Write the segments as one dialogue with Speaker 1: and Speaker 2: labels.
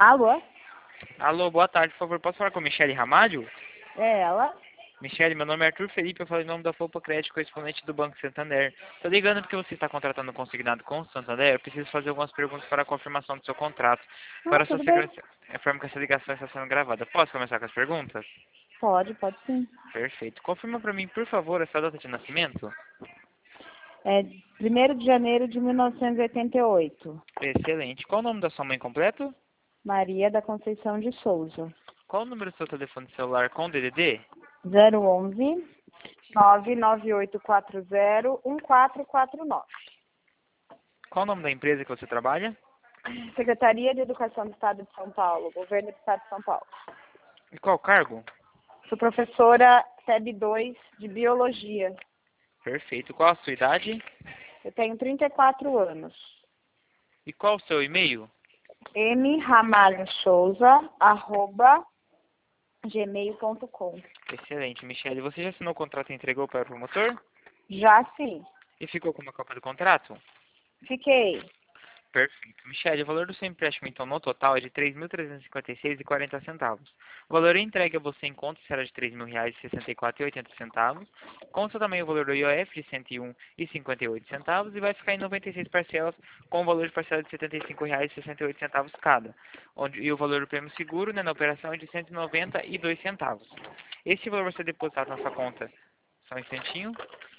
Speaker 1: Alô?
Speaker 2: Alô, boa tarde, por favor, posso falar com a Michele Ramalho?
Speaker 1: É ela?
Speaker 2: Michele, meu nome é Arthur Felipe, eu falo em nome da Fopa Crédito, correspondente do Banco Santander. Tô ligando porque você está contratando um consignado com o Santander, eu preciso fazer algumas perguntas para a confirmação do seu contrato. Para a sua
Speaker 1: Tudo bem.
Speaker 2: segurança, informo que essa ligação está sendo gravada. Posso começar com as perguntas?
Speaker 1: Pode sim.
Speaker 2: Perfeito. Confirma para mim, por favor, a sua data de nascimento.
Speaker 1: É 1º de janeiro de 1988.
Speaker 2: Excelente. Qual o nome da sua mãe completo?
Speaker 1: Maria da Conceição de Souza.
Speaker 2: Qual o número do seu telefone celular com DDD?
Speaker 1: 011 998401449.
Speaker 2: Qual o nome da empresa que você trabalha?
Speaker 1: Secretaria de Educação do Estado de São Paulo, Governo do Estado de São Paulo.
Speaker 2: E qual cargo?
Speaker 1: Sou professora SEB 2 de Biologia.
Speaker 2: Perfeito. Qual a sua idade?
Speaker 1: Eu tenho 34 anos.
Speaker 2: E qual o seu e-mail?
Speaker 1: mramalhoSouza@gmail.com.
Speaker 2: Excelente, Michele. Você já assinou o contrato e entregou para o promotor?
Speaker 1: Já sim.
Speaker 2: E ficou com uma cópia do contrato?
Speaker 1: Fiquei.
Speaker 2: Perfeito. Michele, o valor do seu empréstimo, então, no total é de R$ 3.356,40. O valor entregue a você em conta será de R$ 3.064,80. Consta também o valor do IOF de R$ 101,58 e vai ficar em 96 parcelas com o valor de parcela de R$ 75,68 cada. E o valor do prêmio seguro, né, na operação é de R$ 192. Esse valor vai ser depositado na sua conta. Só um instantinho.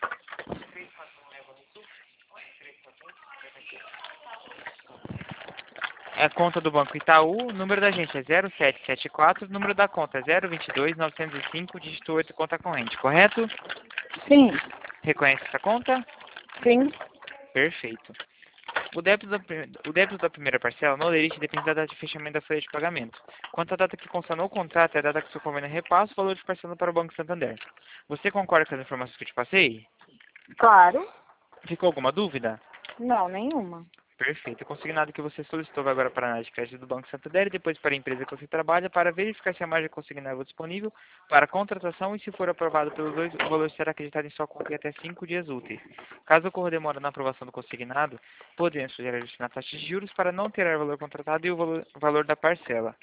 Speaker 2: É a conta do Banco Itaú, o número da agência é 0774, o número da conta é 022-905, dígito 8, conta corrente, correto?
Speaker 1: Sim.
Speaker 2: Reconhece essa conta?
Speaker 1: Sim.
Speaker 2: Perfeito. O débito da primeira parcela no Olerite depende da data de fechamento da folha de pagamento. Quanto à data que consta no contrato, é a data que o seu convênio repassa o valor de parcela para o Banco Santander. Você concorda com as informações que eu te passei?
Speaker 1: Claro.
Speaker 2: Ficou alguma dúvida?
Speaker 1: Não, nenhuma.
Speaker 2: Perfeito. O consignado que você solicitou vai agora para a análise de crédito do Banco Santander e depois para a empresa que você trabalha para verificar se a margem consignável é disponível para contratação e, se for aprovado pelos dois, o valor será acreditado em sua conta em até 5 dias úteis. Caso ocorra demora na aprovação do consignado, podemos sugerir ajustar a taxa de juros para não alterar o valor contratado e o valor da parcela.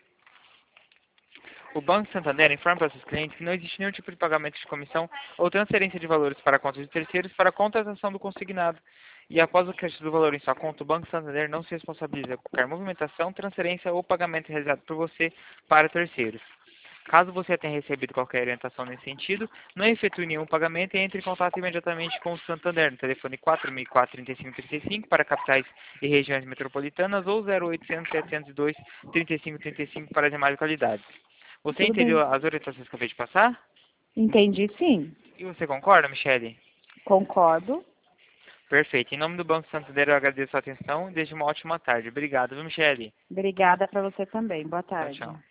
Speaker 2: O Banco Santander informa para seus clientes que não existe nenhum tipo de pagamento de comissão ou transferência de valores para contas de terceiros para a contratação do consignado. E após o crédito do valor em sua conta, o Banco Santander não se responsabiliza por qualquer movimentação, transferência ou pagamento realizado por você para terceiros. Caso você tenha recebido qualquer orientação nesse sentido, não efetue nenhum pagamento e entre em contato imediatamente com o Santander no telefone 4004-3535 para capitais e regiões metropolitanas ou 0800-702-3535 para as demais localidades. Você
Speaker 1: Tudo
Speaker 2: entendeu
Speaker 1: bem.
Speaker 2: as orientações que eu acabei de passar?
Speaker 1: Entendi, sim.
Speaker 2: E você concorda, Michele?
Speaker 1: Concordo.
Speaker 2: Perfeito. Em nome do Banco Santander, eu agradeço a atenção e desejo uma ótima tarde. Obrigado, viu, Michele?
Speaker 1: Obrigada para você também. Boa
Speaker 2: Tchau,
Speaker 1: tarde.
Speaker 2: tchau.